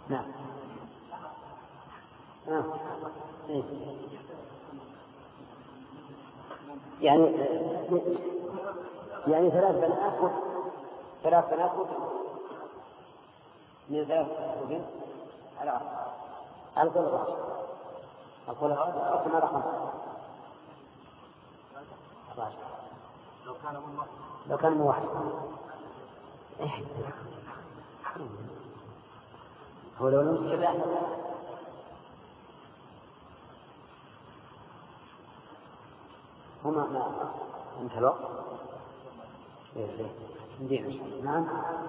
نعم. إيه. يعني ثلاث بنات من ثلاث وبنت على القول الراشد. القول الراشد أصلا ما رقم لو كان موحد. هو لو لم يتبع هما ما انت الوقت نعم.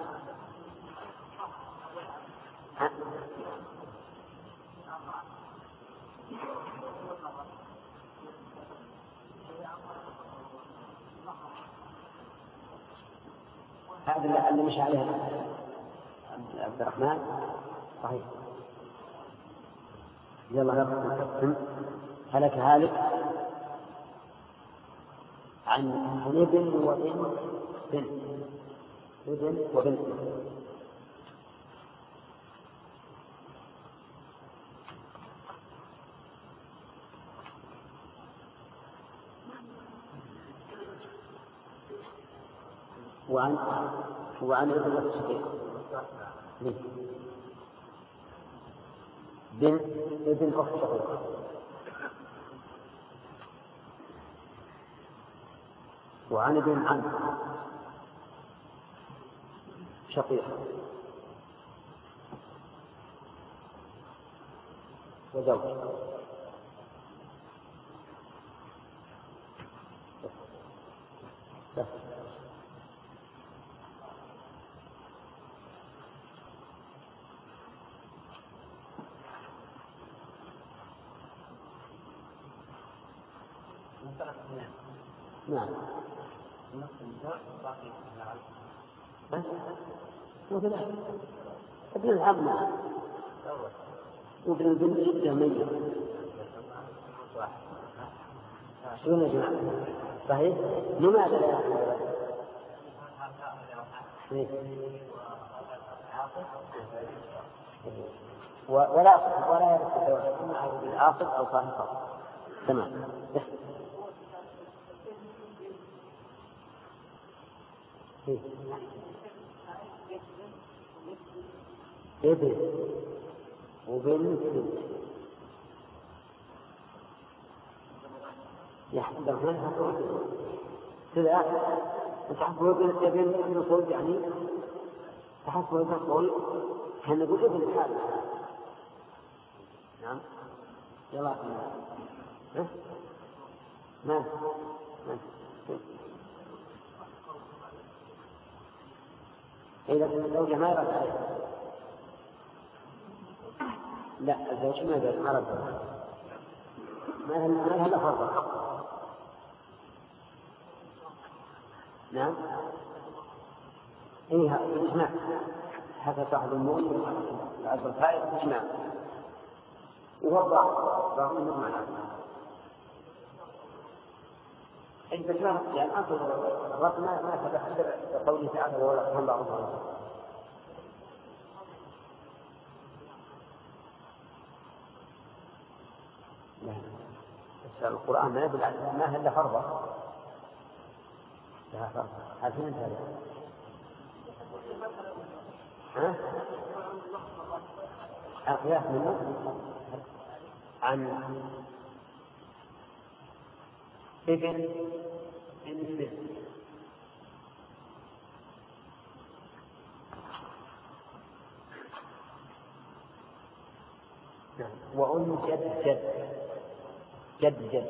هذا اللي مشى عليه عبد الرحمن صحيح. يلا نقسم. هلك هالك عن ابن وابن ابن وبنت. وعن ابن الشقيق بنت ابن أخت شقيق. وعن ابن عم شقيق وزوج. نعم. ابن العم وابن البنت جدا ميت. شنو يا جماعة؟ صحيح. لماذا لا يأخذ؟ ولا يرث معه بالعاصب أو صاحب. تمام. ابن وبنت يحضر منها كذا تحصل ابن صلب يعني تحصل ابن صلب كان نقول ابن الحال. نعم. يلا ما إذا الزوجة ما يرد عليها. لا الزوج ما يرد على الزوج ما لها فرض. نعم. إيه إجماع هذا صاحب المؤمن العبد الفائز إجماع ووضع بعض النظم على إذا ما يعني أصل الرب ما تبحث قوله تعالى ولا تهم بعضهم. القرآن ما يدل على ما هل فرضه لها فرض. هل فهمت هذا؟ القياس منه عن ابن وأم جد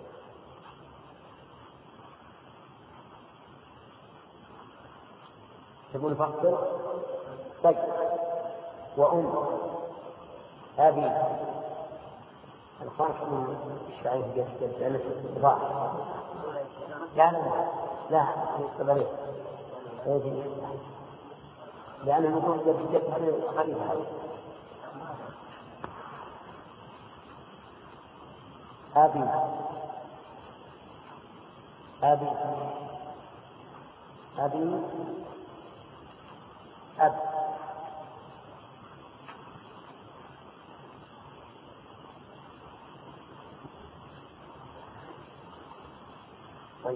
تقول فاقتل طيب. وأم أبي الخاص من الشعير جد أنا ضاع لا يستبرئ لأنه نقول جد خليفة أبي أب طيب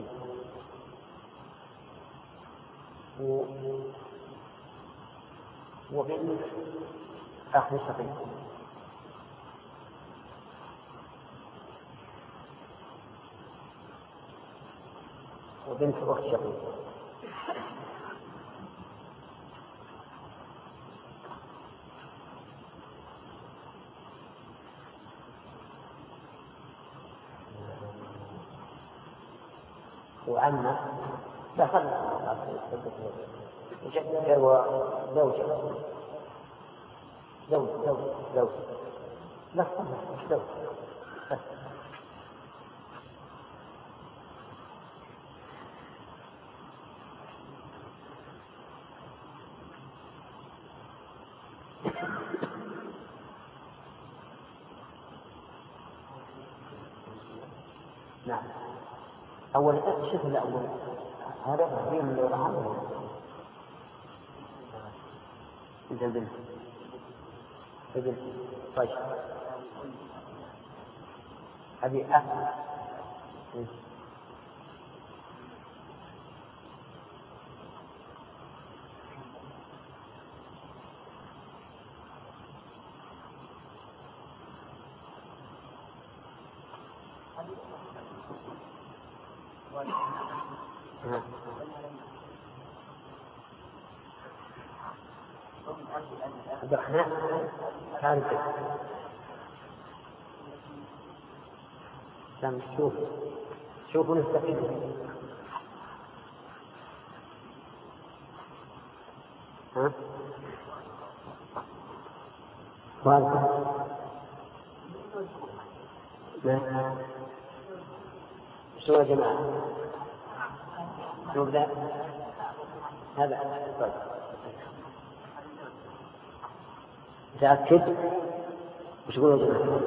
وبنت أخ شقيق وبنت أخت شقيق وعمة دخلنا وزوجة زوج لا زوج نعم. أول شوف الأول هذا تقديم من الرحمة إذا البنت طيب هذه أهل عبد الرحمن ثالث لم شوفوا نستفيد ها شو يا جماعة شوف هذا طيب تأكد وش يقول يا جماعة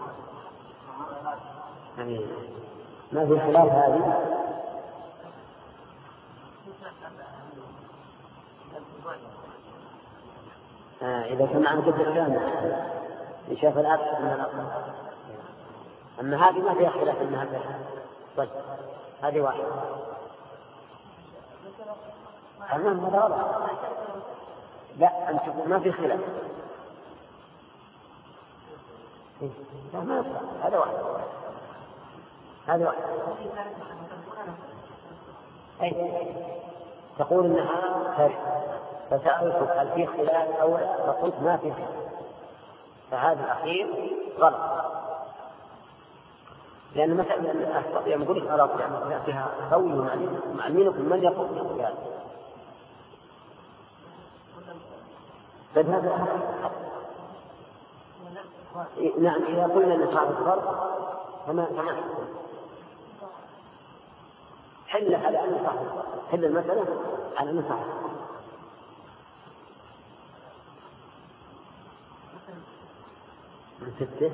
يعني ما في خلاف هذه إذا كان عن قدر الثاني يشاف الأب من الأب أما هذه ما فيها خلاف أنها فيها طيب هذه واحدة لا أنت ما في خلاف لا ما يصح هذا واحد تقول إنها فرق فسألتك هل في خلاف أو لا فقلت ما في خلاف فهذا الأخير غلط لأن مثلا يقول لك غلط يعني فيها قوي معلمينكم من يقول هذا فهذا نعم إذا قلنا أن صار الفرق فما حل على أن صح حل المسألة على أن صح من 6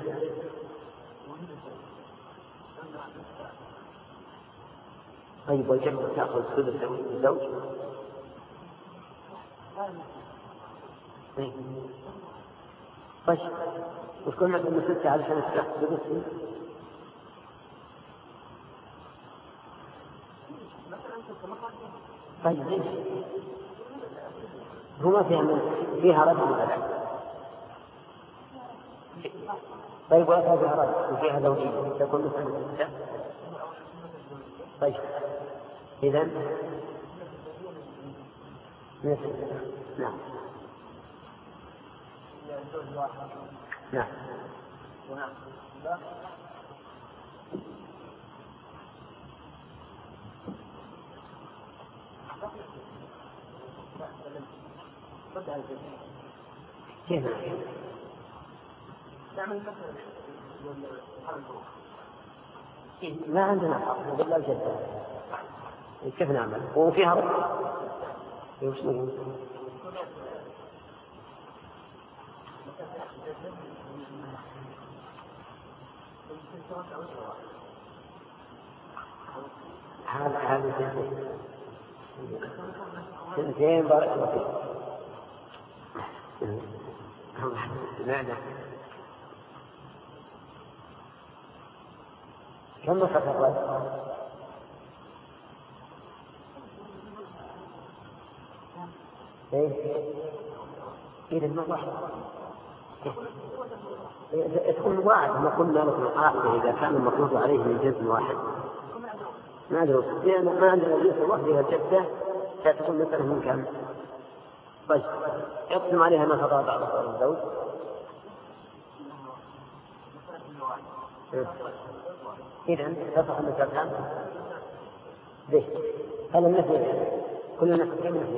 طيب والجنة تأخذ ثلث الزوج طيب وشكون معكم من 6 علشان تأخذ طيب هو ما فيها رد ولا طيب ولا فيها رد وفيها زوجية تكون مثل 6 طيب إذن نعم نعم كيف ما عندنا حق إلا الجدة كيف نعمل وفيها رد وش نقول هذا سنتين بارك الله فيك سمعنا كم نفقة إيه؟ إذا ما واحد تكون واحد. ما قلنا لكم القاعدة إذا كان المفروض عليه من جنس واحد ما أدري، لأن ما عندنا جنس وحده الجدة فتكون مثلا من كم. طيب يقسم عليها ما قضى بعض الزوج. إذا تصح المسألة به هذا النفي كل النفي كم نفي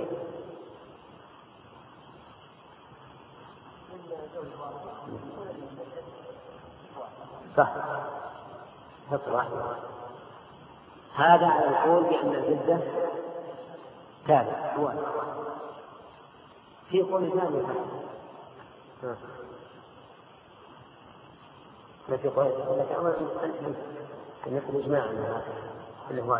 صح حط واحد. هذا على القول بأن الجدة تابع هو في قول ثاني ما في قول لك أولا أن يكون إجماع أنه واحد.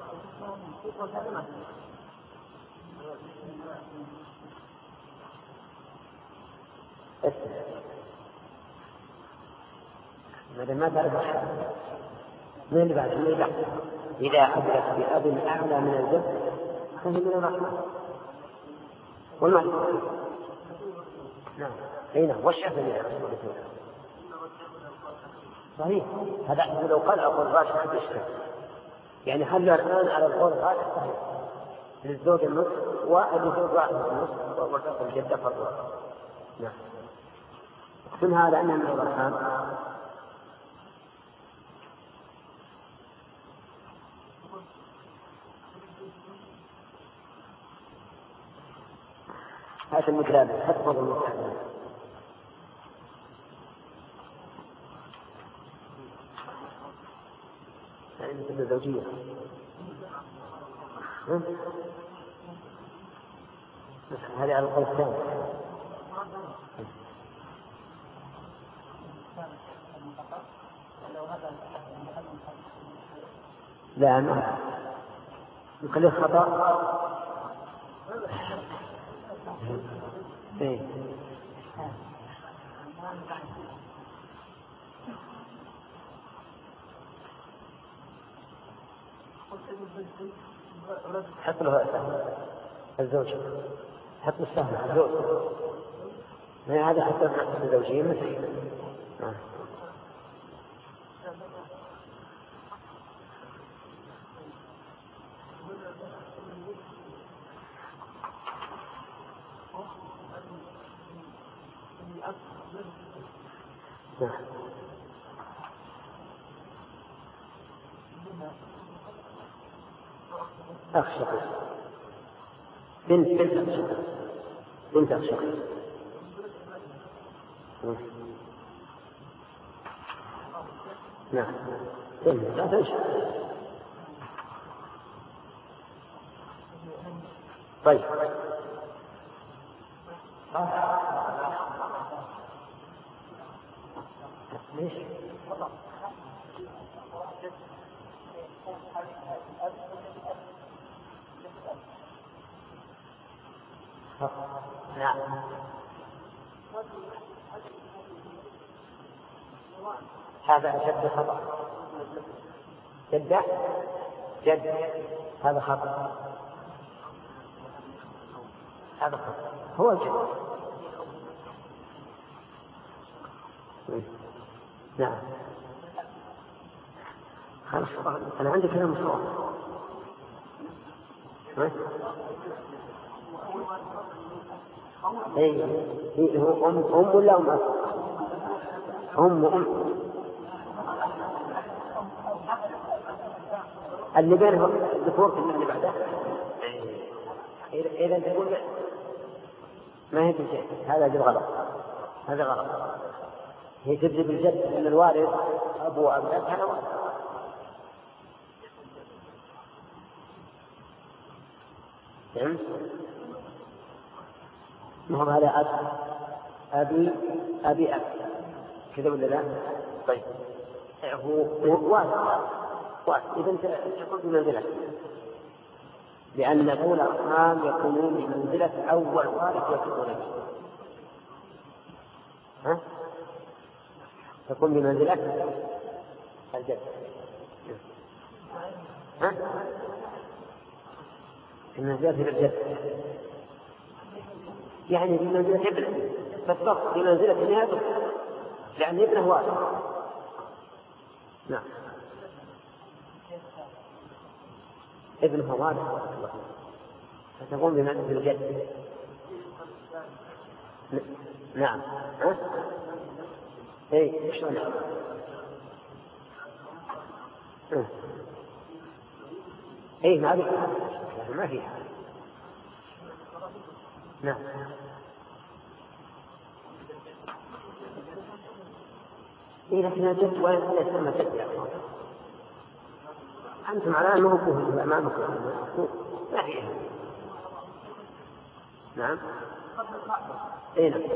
ماذا ما تعرف من اللي بعد إذا أدرك بأب أعلى من الجد فهي من الرحمة والمعنى. نعم أين والشافعي يا رسول الله صحيح. هذا لو قال أقول الراجح حتى يشترك يعني هل الآن على القول الراجح صحيح للزوج النصف وللزوج واحد النصف والرجل الجدة فرض. نعم اقسم هذا أنه من الرحمن. هذا المتلابس حفظ المتلابس يعني مثل الزوجية هذه على القول الثاني. لا ما يخليه خطأ. إيه. حط له الزوج حط له السهم الزوج هذا حتى الزوجية مثل أخ شخص بنت أخ شخص نعم لا تنشأ. طيب ليش نعم هذا أشد خطأ. جد هذا خطأ. هذا خطأ هو الجد. نعم خلاص أنا عندي كلام صواب. إيه هو أم ولا أم اللي بينه الذكور في اللي بعده. إذا تقول ما هي بشيء هذا غلط. هذا غلط. هي تبدأ بالجد من الوارث أبو وأبناء هذا وارث. ما هو هذا أبي كذا ولا لا؟ طيب هو وارث إذا تكون بمنزلة لأن أولى الأرحام يكونون بمنزلة أول وارث يكون به. تكون بمنزلة الجد. بمنزلة الجد يعني في منزلة ابنه، فالضغط في منزلة ابنه لأن ابنه وارث. نعم ابنه وارث فتقوم بمنزل الجد. نعم اي شلون اي ما فيها. نعم إيه لكن الجد وين يسمى جد يا أخوان؟ أنتم على أنه كهول أمامكم ما فيها. نعم إيه نعم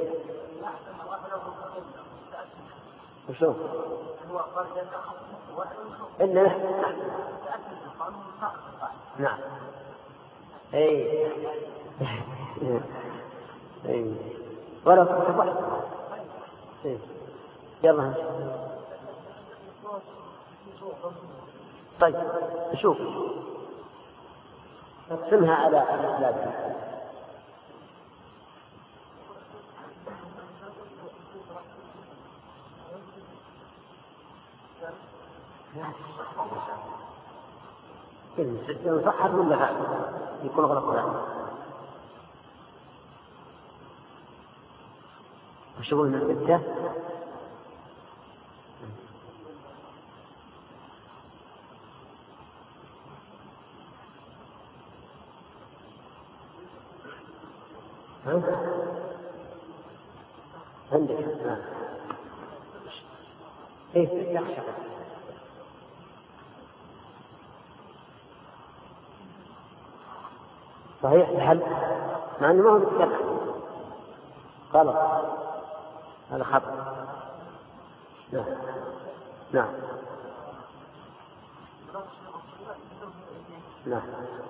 وشوف إلا نعم إيه إيه ولا تصبح إيه يلا. طيب شوف اقسمها على الأسباب. كلمة صحت ولا لا يكون غلط لا. وشغل من الستة عندك ايه يخشى صحيح الحل مع انه ما هو بالسبع غلط هذا خطأ. نعم نعم نعم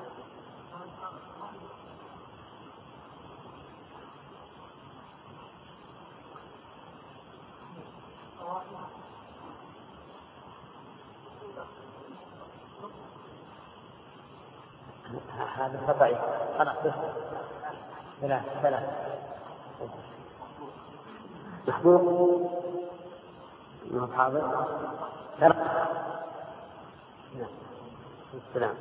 هذا خطأ خلاص ثلاث محبوب ما هو حاضر فرق. السلام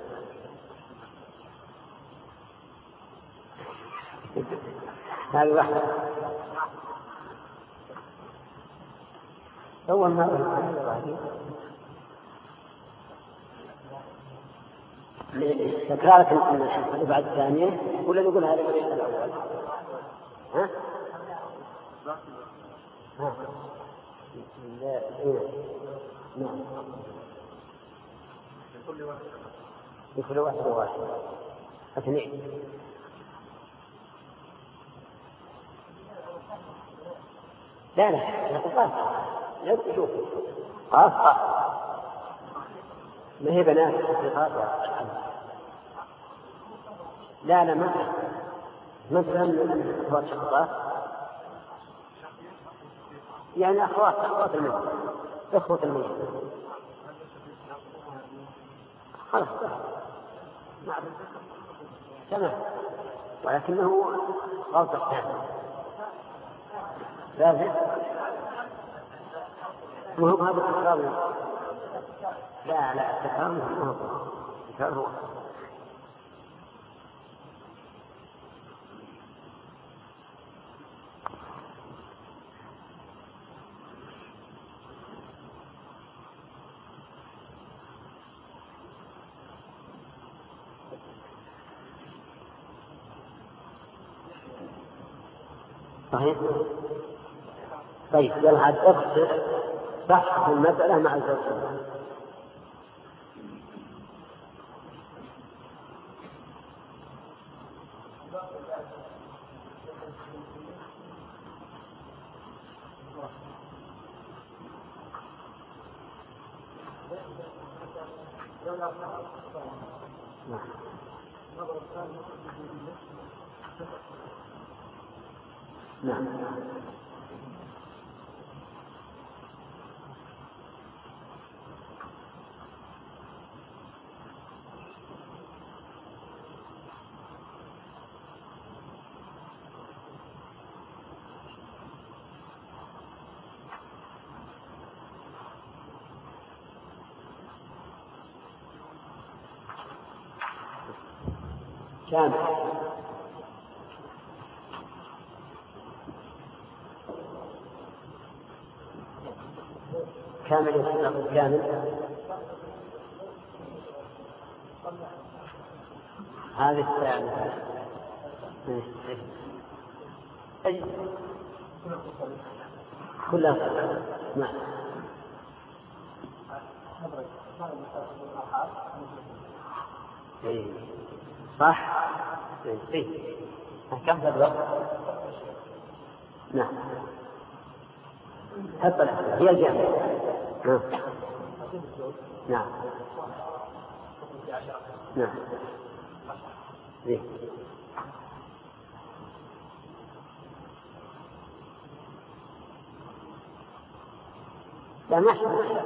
هذا واحد أول ما تكرارك من بعد الثانية ولا نقول هذا الأول؟ ها؟ نعم لكل واحد اثنين. لا لا تشوف ما هي بنات لا مثلا أخوات شقيقات يعني أخوات الميت إخوة الميت خلاص تمام ولكنه غلط ثاني وهو هذا التكرار. لا التكرار هو صحيح. طيب يلا عاد اقصر صح المسألة مع الزوج. نعم كامل. كامل يصير كامل. هذه الساعة كلها. نعم. صح. كم الوقت؟ نعم. هي الجامعة. نعم. نعم. لا ماشي.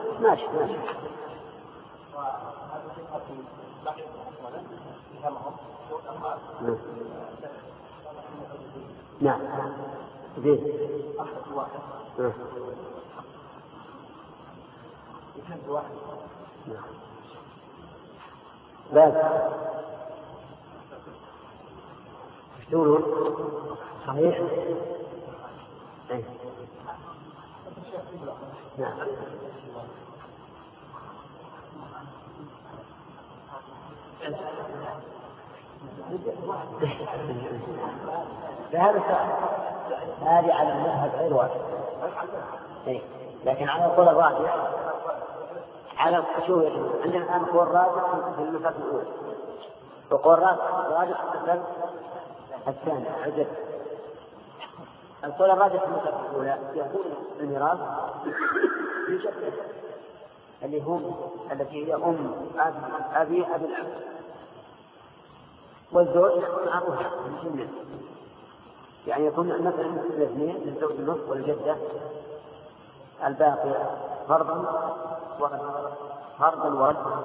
نعم. لا تقولون صحيح. نعم. هذه على المذهب غير واحد. لكن على القول الراجح على شو عندنا الآن قول راجح في المسألة الأولى وقول راجح في المسألة الثانية. عجب. القول الراجح في المسألة الأولى يكون الميراث لجدته التي هي أبي الأب، والزوج يكون أبوها من يعني يكون مثلا الاثنين للزوج النصف والجدة الباقي فرضا وردا.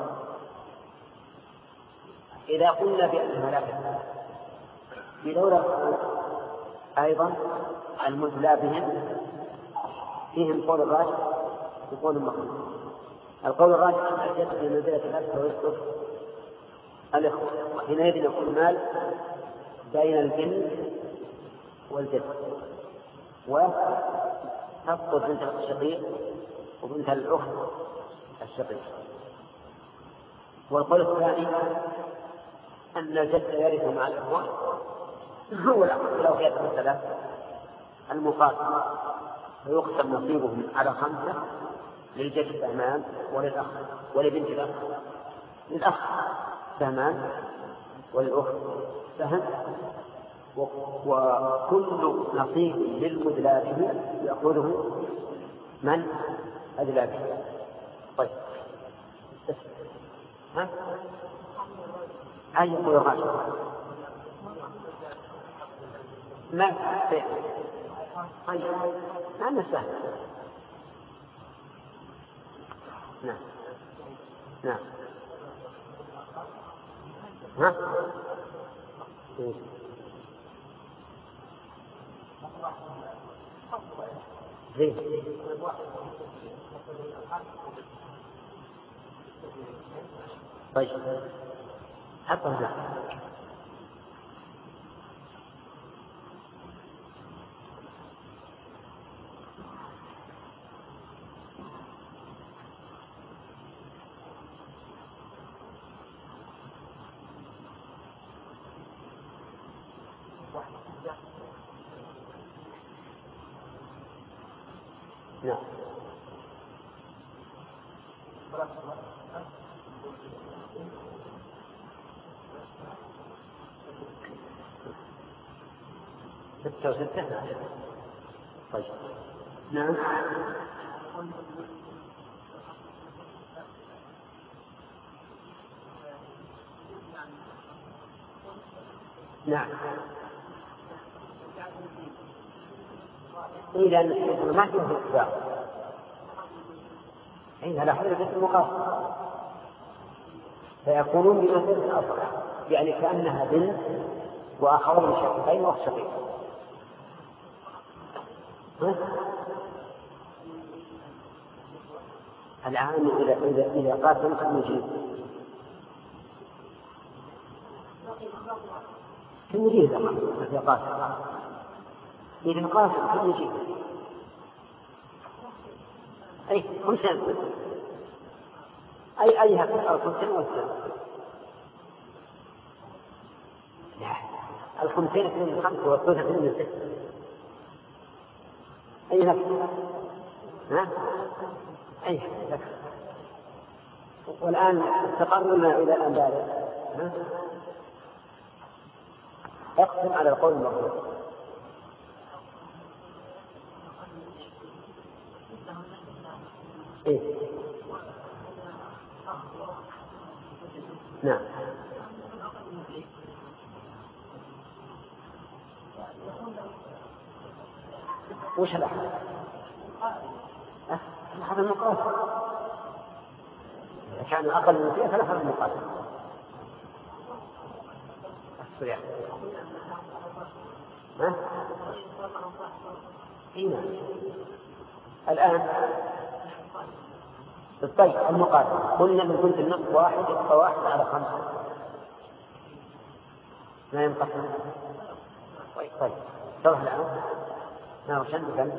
إذا قلنا بأنها لا تكون بدورة أيضا المثلى بهم فيهم قول الراجح وقول المخلوق. القول الراجح أن الجد في منزلة الأب ويسقط الإخوة، وحينئذ يكون المال بين البنت والجد، وتسقط بنت الشقيق وبنت الأخت الشقيق. والقول الثاني أن الجد يرث مع الإخوة ولو في المسألة المقاسمة فيقسم نصيبهم على 5 للجد سهمان وللأخ ولبنت للأخ سهمان وللأخت سهم، وكل نصيب للمدلى به يأخذه من أدلى به. طيب أي يقول الراشد ما طيب أنا سهل. نعم. زين. طيب حطها. نعم. ستة وستة. طيب نعم. نعم. إذا ما فيه اتباع على حركة المقاصد فيكونون بمثل أصح، يعني كأنها بنت وأخوين شقيقين وأخت شقيق. الآن إذا قاتلت نجيب كم يجيب في قاسم؟ إذا قاسم كم يجيب؟ أي خمسين. أي الخمسين والسنة. الخمسين اثنين من خمسة والثلث اثنين من ستة. أي نفس؟ ها؟ أي نفس. والآن تقررنا إلى الآن ذلك. اقسم على القول المرفوع. إيه؟ نعم. وش الأحد؟ الأحد المقاسم. إذا كان أقل من فيه فالأحد المقاسم. الصيام. ها؟ هنا. الآن الطيب المقاسم قلنا من كنت النصف واحد فواحد على خمسة ما ينقسم. طيب صلح الآن. نعم شن كم؟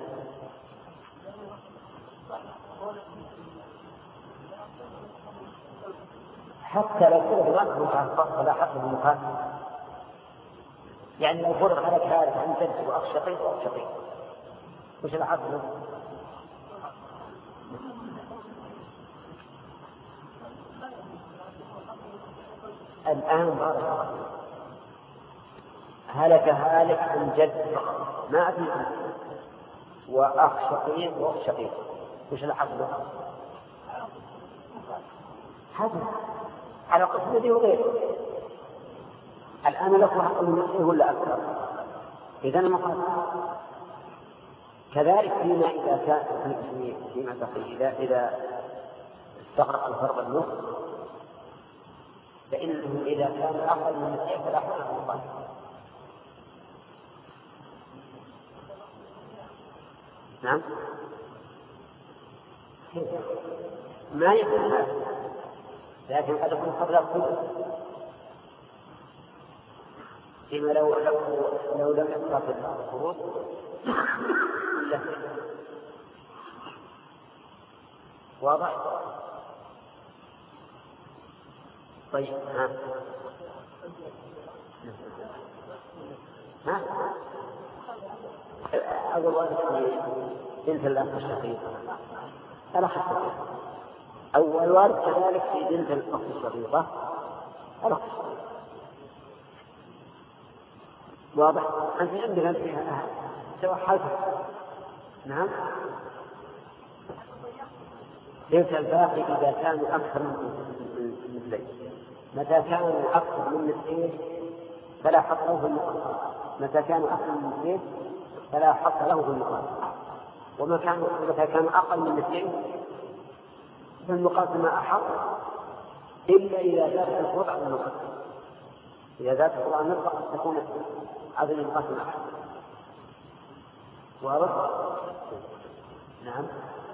حتى لو كنت الوقت متعفق فلا حق للمقاسم. يعني لو فرض عليك هذا عن جد وأخ شقيق وأخ شقيق وش الحق له؟ الآن بارك الله هلك هالك عن جد ما أدري وأخ شقيق وأخ شقيق وش الحق له؟ هذا على قسم ذي وغيره. الآن لكم حق من نفسه ولا أكثر؟ إذن مقاسم. كذلك فيما إذا كان فيما بقي إذا استغرق الفرض النصف فإنه إذا كان أقل من نصفين فلا حق له مقاسم. نعم ما يكون هذا لكن قد يكون قبل الخروج فيما لو لم يقصد الخروج واضح. طيب ها أول وارد في بنت الأخ الشقيق الأخ الشقيق. أول وارد كذلك في بنت الأخ الشقيقة الأخ الشقيق. واضح. أنت عندنا فيها سواء حالك. نعم ليس الباقي إذا كانوا أكثر من مثلين. متى كانوا أكثر من مثلين فلا حق له في المقاسم. متى كانوا أكثر من مثلين فلا حق له في المقاسم. متى كانوا أقل من مثلين فالمقاسمة أحق إلا إذا زادت الفروض عن المقاسم. إذا زادت الفروض عن المقاسم تكون هذه المقاسمة أحق. واضح؟ نعم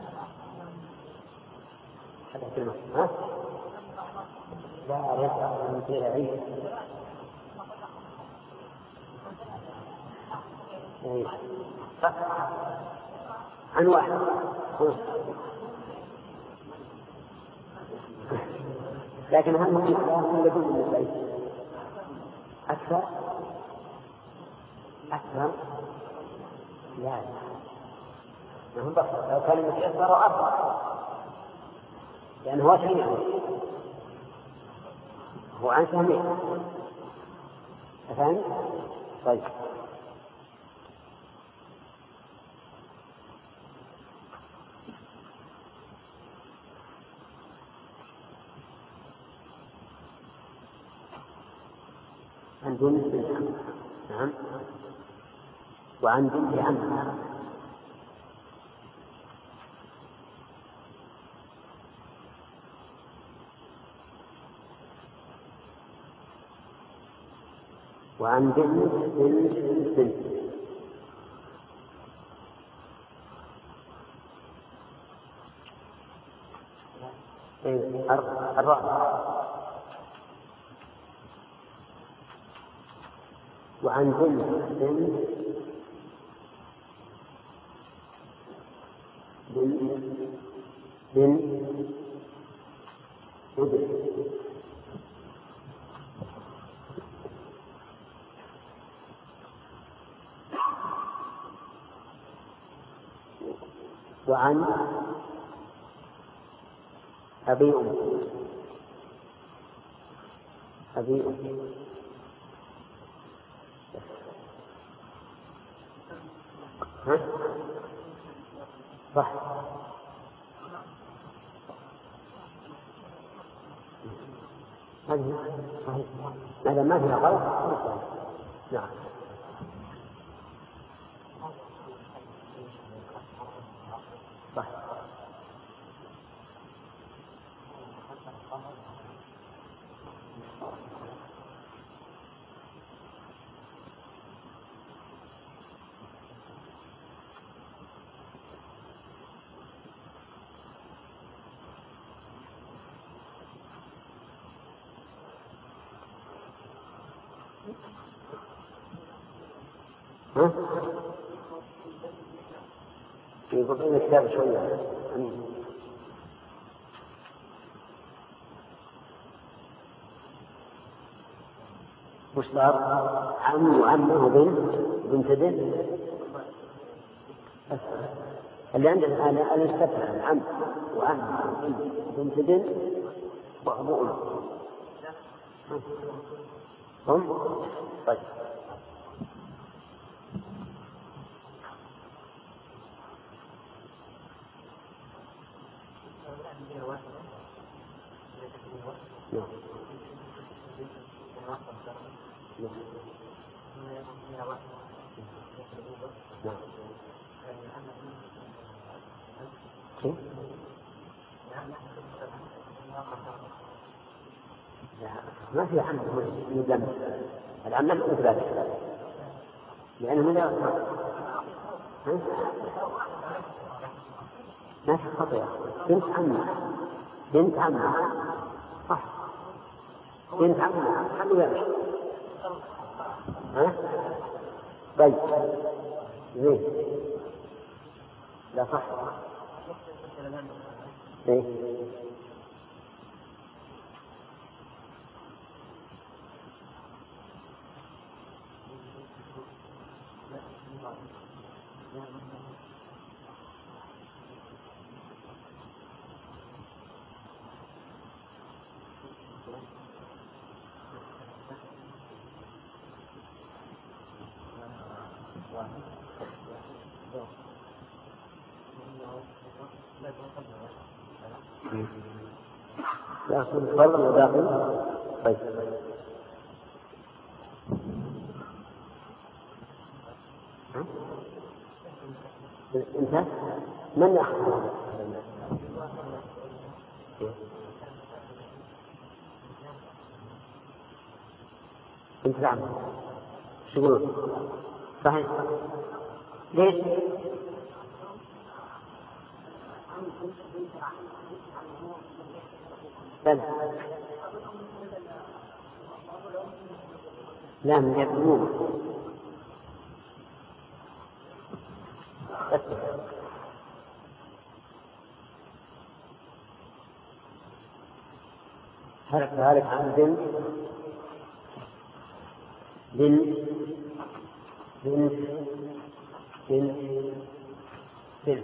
هذا كلمة ها؟ لا يسأل من مثل عيد. عن واحد لكن هل هم يكون من البيت أكثر؟ أكثر؟ لا ما هم بصر. لو كان متأثر أفضل لأنه هو سميع هو عن سميع. أفهم؟ طيب عن دون بنت. نعم وعن بنت عمها. وعن بنت الرابع وعن بنت ابن وعن أبي ها؟ صح. هذا ما فيها غلط. نعم. صح. يقول إن الكتاب شوية وش صار؟ عم وعمه بنت اللي عندنا أنا استفهم عم وعم بنت وأبو هم. طيب. ما في عم مدمر العم لم يكن ذلك لأنه من ما في خطيئة. بنت عمه صح. بنت عمه خلوا يمشي. ها؟ طيب زين. لا صح. ايه لا أقول فرض وداخل. طيب انت من يأخذ انت تعمل شغل صحيح. ليش؟ لا من يبنون هلك عن بنت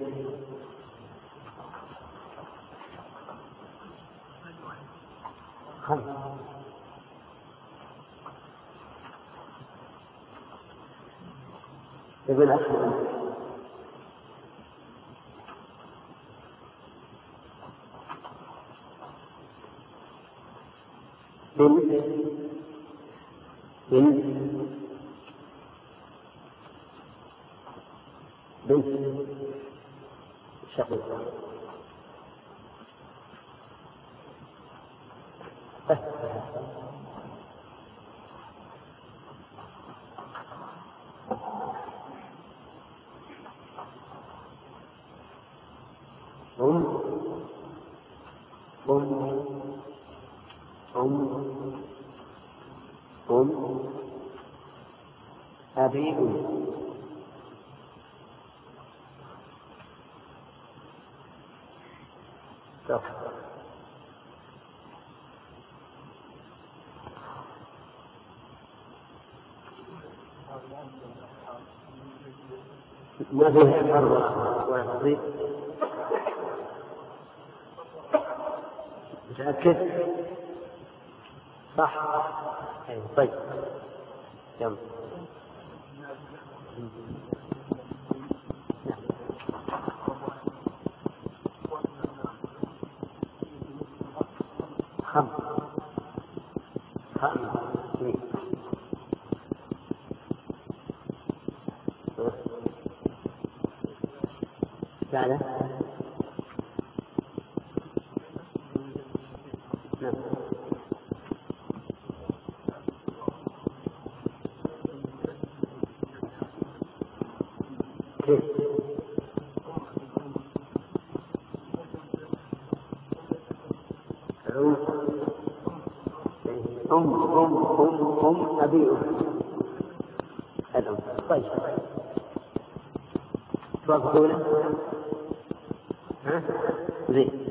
خمس يقول أخذ بنت شقيقة أبي أم. ما فيه إحرار ولا تضييق. متأكد؟ صح. طيب يلا. خم بعده نعم. كيف؟ أم أبي الأم. طيب توافقون؟ ها؟ زين.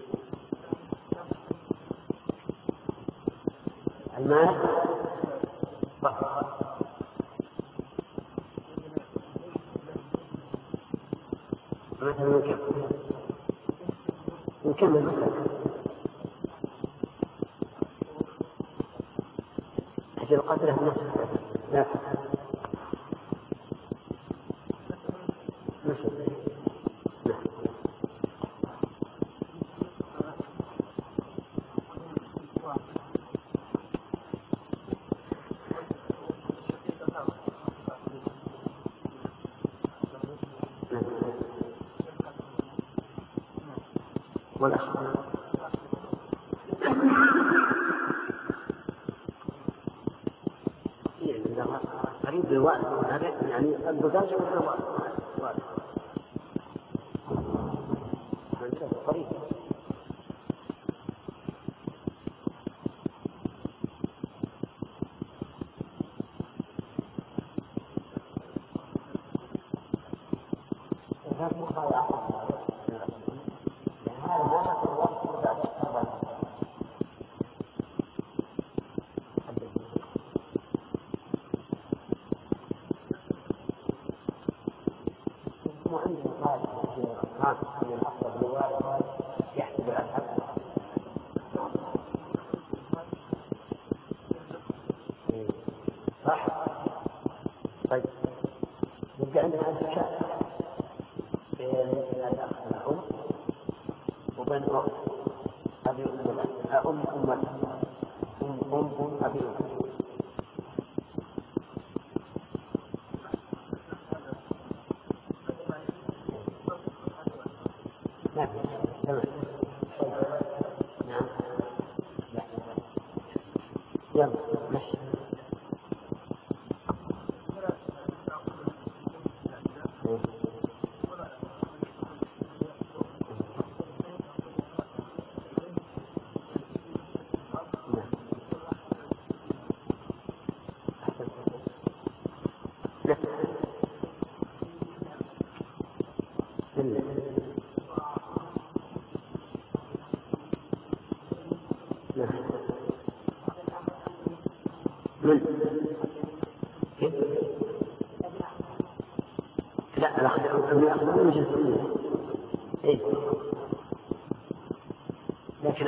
المال مثلا نكمل مثلا أجل قدره نفسه. لا والأخ قريب للوالد يعني البزاج والوالد قريب. طيب يبقى عندنا أشياء بين الأم وبين أبي أم أبي نعم تمام. نعم يلا ماشي. لا الأخذون جزئية. إيه لكن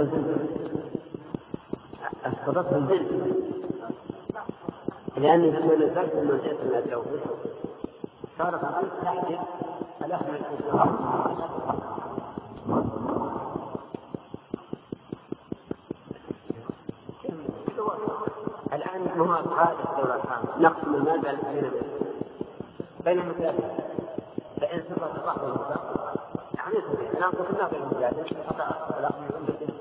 أسقطته البنت لأن يكون الفرق من جهة الأول صارت البنت تحجب الأخ من الأسرار. الآن هو قاعدة الدولة الخامسة نقسم المال بين المثالين فإن سقط بعض المثال يعني نقسم المال بين المثالين فقط الأخ من الأسرار.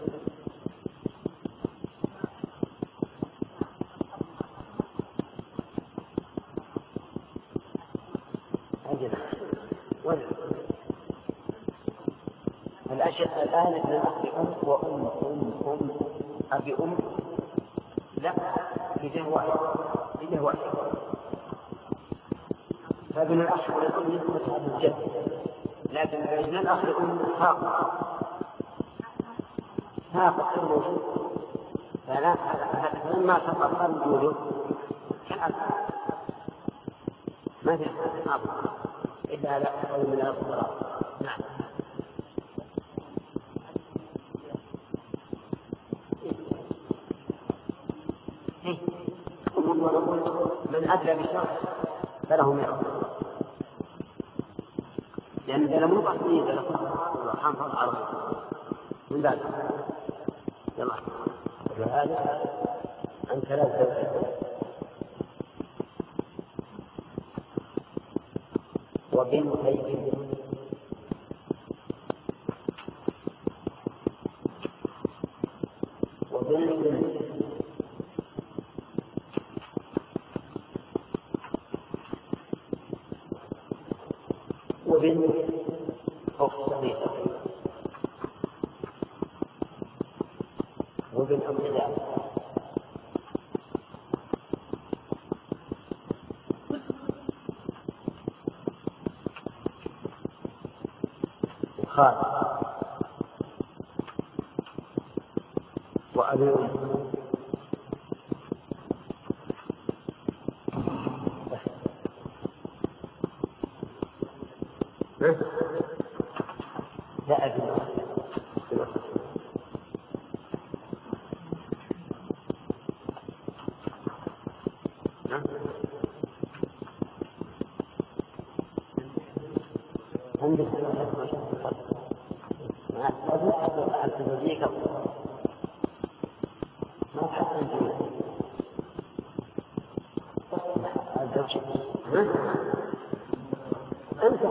الأشياء الآن الأخ وأم أبي لا إذا واحد فابن الأخ والأم يثبت على الجد، لكن ابن الأخ والأم ساقط الموجود، فلما سقط وجوده كالأب ما في أب إلا على قول من الأصغر. نعم. من أدرى بشرط فله ميراث، لأن إذا لم يقع فيه إذا الأرحام فرض عرض من ذلك. يلا وهذا عن 3 زوجات وبنتي وبنت وبنت أخت صغيرة وبنت أخت خال وأبي لا أبي عندك ما تحسن أنت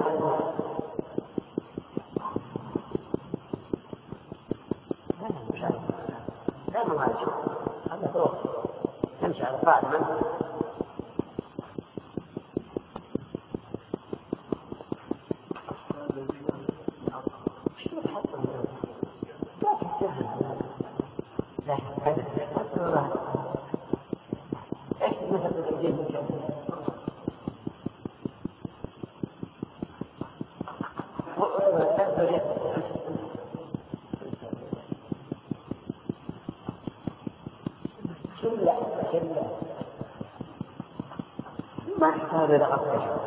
لا مواجه هذا روح تمشي على قائمة ما يحتاج إلى غطاء.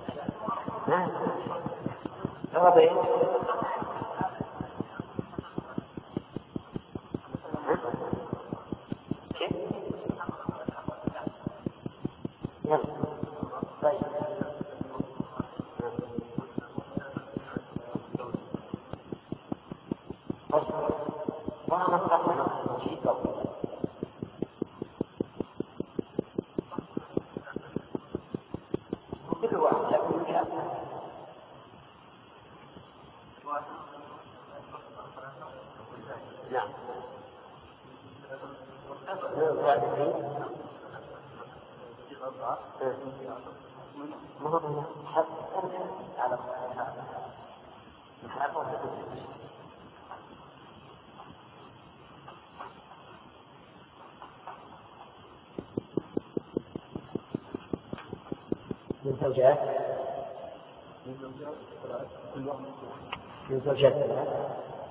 غطاء كيف؟ يلا طيب وأنا أقرأ شيء طويل. كل واحد يكون كافٍ. نعم. ما هو على من زوجات من زوجات